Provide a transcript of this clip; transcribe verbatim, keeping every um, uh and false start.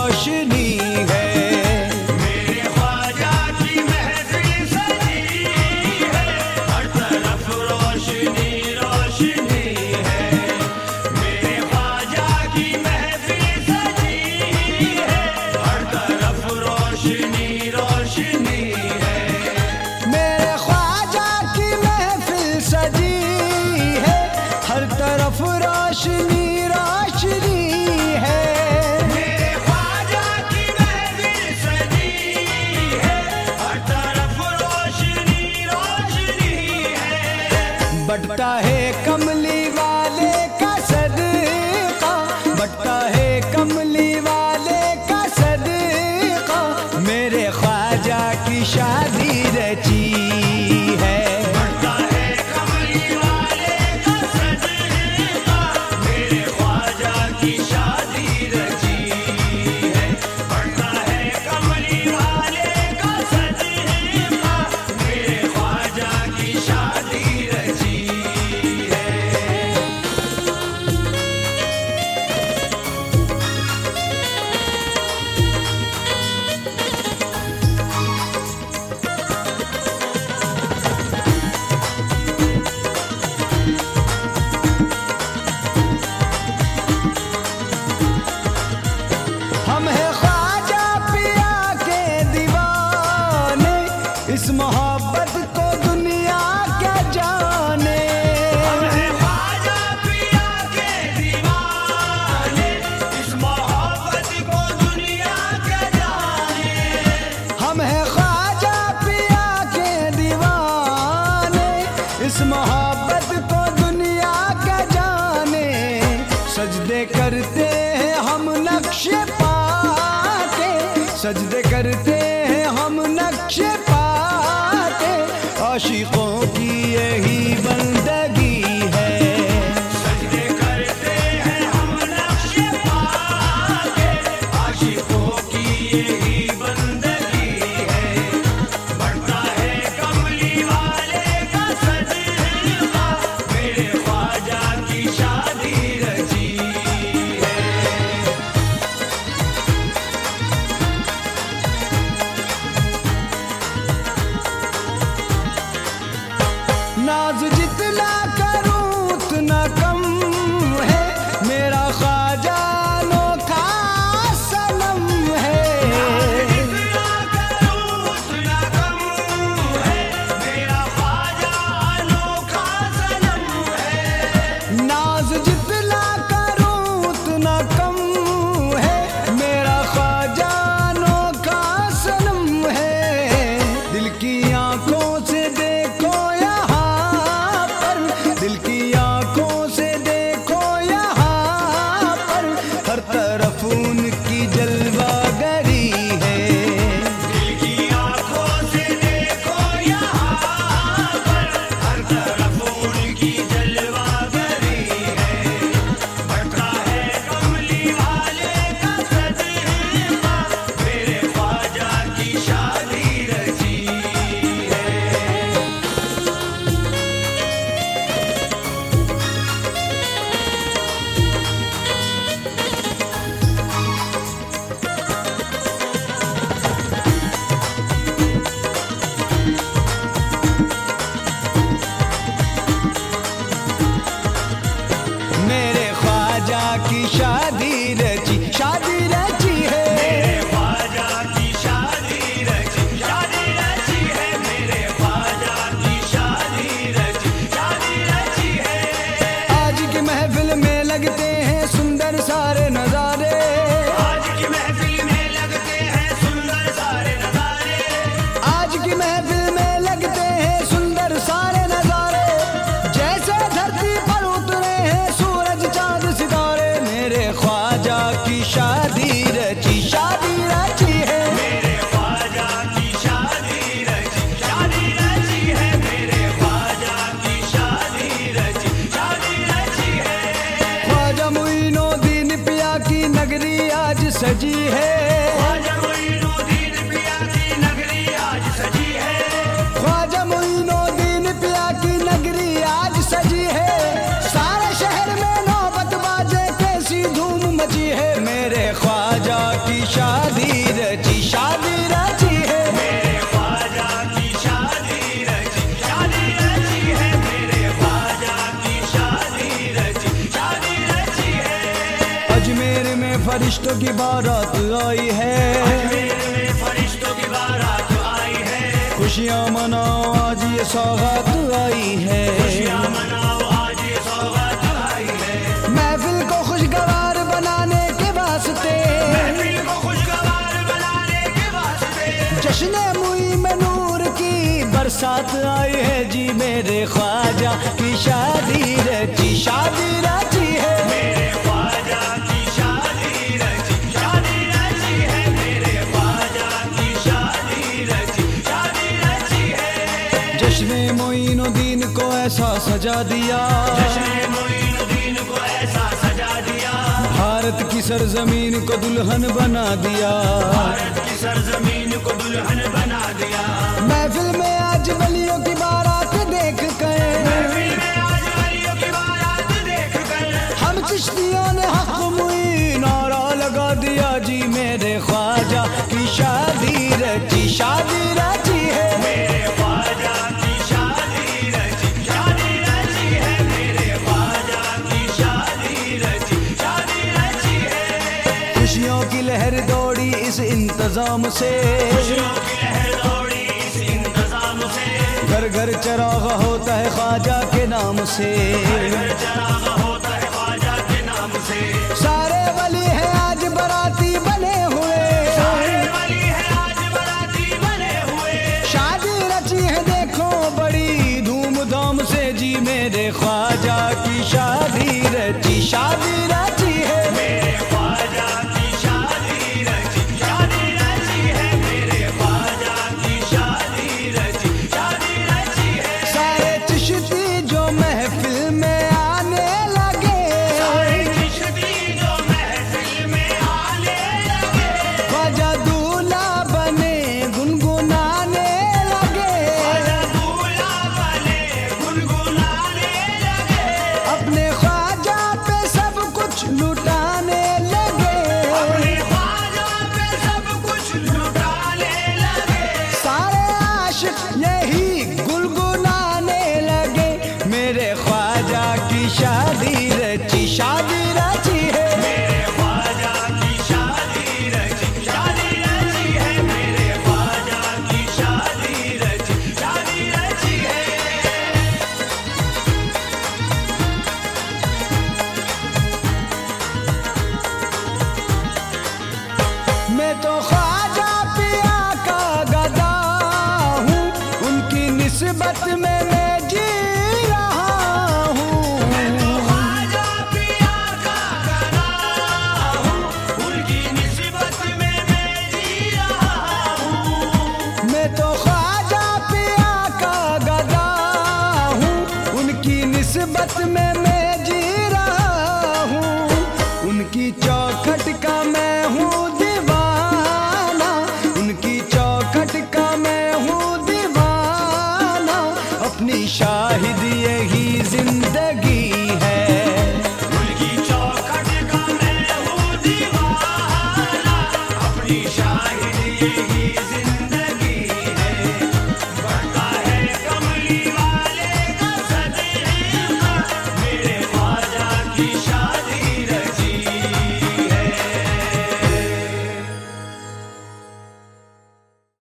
रोशनी है। मेरे ख्वाजा की महफिल सजी है, हर तरफ रोशनी रोशनी है। मेरे ख्वाजा की महफिल सजी है, हर तरफ रोशनी रोशनी है। मेरे ख्वाजा की महफिल सजी है, हर तरफ रोशनी रोशनी है। मेरे ख्वाजा की महफिल सजी है, हर तरफ रोशनी रोशनी है। बढ़ता है कमली वाले का सदका, बढ़ता है कमली वाले का सदका, मेरे ख्वाजा की शादी रची है। बढ़ता है कमली वाले का सदका, मेरे ख्वाजा की शादी रची है। बढ़ता है कमली वाले का सदका, मेरे ख्वाजा की शादी रची है। हम है ख्वाजा पिया के दीवाने, इस मोहब्बत को दुनिया क्या जाने। हम हैं ख्वाजा पिया के दीवाने, इस मोहब्बत को दुनिया क्या जाने। हम है ख्वाजा पिया के दीवाने, इस मोहब्बत को दुनिया क्या जाने। सजदे करते हैं हम नक्शे पाके, सजदे करते हैं हम नक्शे पाके, आशिकों की यही बंदगी है। सजदे करते हैं हम नक्शे पाके, आशिकों की यही बंदगी है। बढ़ता है कमली वाले का सदका, मेरे ख्वाजा की शादी रची है। नाज जितना करूं उतना कम है, मेरा ख्वाजा अनोखा सनम है। जितना करूं उतना कम है, मेरा ख्वाजा अनोखा सनम है। नाज जितना करूं उतना कम है, मेरा ख्वाजा अनोखा सनम है। दिल की आंखों से देखो यहाँ पर, दिल की आंखों से देखो यहाँ पर, हर तरफ उनकी जलवागरी है। दिल की आंखों से देखो यहाँ पर, हर तरफ उनकी जलवागरी है। बढ़ता है कमली वाले का सदका, मेरे ख्वाजा की शादी रची है। मेरे ख्वाजा की शादी रची, शादी रची है। मेरे ख्वाजा की शादी रची, शादी रची है। मेरे ख्वाजा की शादी रची, शादी रची है। आज की महफिल में लगते हैं सुंदर सारे नजारे, आज की महफिल में लगते हैं सुंदर सारे नजारे। आज की महफिल में लगते हैं सुंदर सारे नजारे। जैसे धरती पर उतरे हैं सूरज चांद सितारे, मेरे ख्वाजा की शादी रची, शादी रची है। मेरे ख्वाजा की शादी रची, शादी रची है। मेरे ख्वाजा की शादी रची, शादी रची है। ख्वाजा मोइनुद्दीन पिया की नगरी आज सजी है। ख्वाजा मोइनुद्दीन पिया की नगरी आज सजी है। ख्वाजा मोइनुद्दीन पिया की नगरी आज सजी है। सारे शहर में नौबत बाजे कैसी धूम मची है, मेरे ख्वाजा की शादी रची, शादी रची है मेरे ख्वाजा की शादी रची, शादी रची है मेरे ख्वाजा की शादी रची, शादी रची है। अजमेर में फरिश्तों की बारात आई है, अजमेर में फरिश्तों की बारात आई है, खुशियाँ मनाओ आज ये सौगात आई है, खुशियाँ मनाओ आज ये सौगात आई है। महफिल को खुशगवार बनाने के वास्ते, महफिल को खुशगवार बनाने के वास्ते जश्न मुई में नूर की बरसात आई है जी। मेरे ख्वाजा की शादी रची, शादी रची है मेरे ख्वाजा की शादी रची, शादी रची है मेरे ख्वाजा की शादी रची, शादी रची है। जश्न मोइनुद्दीन को ऐसा सजा दिया, जश्न मोइनुद्दीन को ऐसा सजा दिया, भारत की सरजमीन को दुल्हन बना दिया, भारत की सरजमीन को दुल्हन बना दिया। महफिल में आज वलियों की बारात देख कर, महफिल में आज वलियों की बारात देख कर हम चिश्तियों ने हक मुई नारा लगा दिया जी। मेरे ख्वाजा की शादी रची, शादी रची है मेरे ख्वाजा की शादी रची, शादी रची है मेरे ख्वाजा की शादी रची, शादी रची है। खुशियों की लहर दौड़ी इस इंतजाम से, खुशियों की लहर दौड़ी इस इंतजाम से, घर घर चराग होता है ख्वाजा के नाम से, घर चराग होता है ख्वाजा के नाम से। सारे वली है आज बराती बने हुए, सारे वली है आज बराती बने हुए, शादी रची है देखो बड़ी धूमधाम से जी। मेरे ख्वाजा की शादी रची, शादी रची है मेरे ख्वाजा की शादी रची, शादी रची है मेरे ख्वाजा की शादी रची, शादी रची है। सारे चिश्ती जो महफिल में आने लगे, सारे चिश्ती जो महफिल में आने लगे, ख्वाजा दूल्हा बने गुनगुनाने लगे, ख्वाजा दूल्हा बने गुनगुनाने लगे, अपने ख्वाजा पे सब कुछ लुटाने लगे, अपने ख्वाजा पे सब कुछ लुटाने लगे। सारे आशिक यही गुनगुनाने लगे। मेरे ख्वाजा की शादी रची, शादी रची है मेरे ख्वाजा की शादी रची, शादी रची है मेरे ख्वाजा की शादी रची, शादी रची है। मैं तो ख्वाजा पिया का गदा हूँ, उनकी निस्बत में मैं जी रहा हूँ। मैं तो ख्वाजा पिया का गदा हूँ, उनकी निस्बत में मैं जी रहा हूँ। मैं तो ख्वाजा पिया का गदा हूँ, उनकी निस्बत में मैं जी रहा हूँ। उनकी चौखट का मैं हूँ दीवाना, उनकी चौखट का मैं हूँ दीवाना, अपनी शाहिद यही जिंदगी है। उनकी चौखट का मैं हूँ दीवाना, अपनी शाहिद यही